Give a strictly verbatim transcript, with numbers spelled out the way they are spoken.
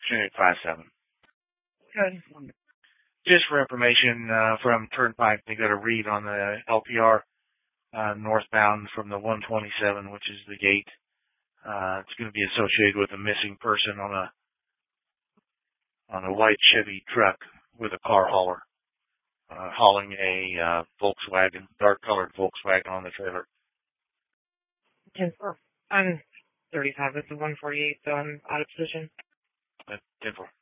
Unit five seven. Good. Just for information uh, from Turnpike, they got a read on the L P R uh, northbound from the one twenty-seven, which is the gate. Uh, it's going to be associated with a missing person on a on a white Chevy truck with a car hauler, uh, hauling a uh, Volkswagen, dark-colored Volkswagen on the trailer. ten four. I'm thirty-five with the one forty-eight, so I'm out of position. Uh, ten four.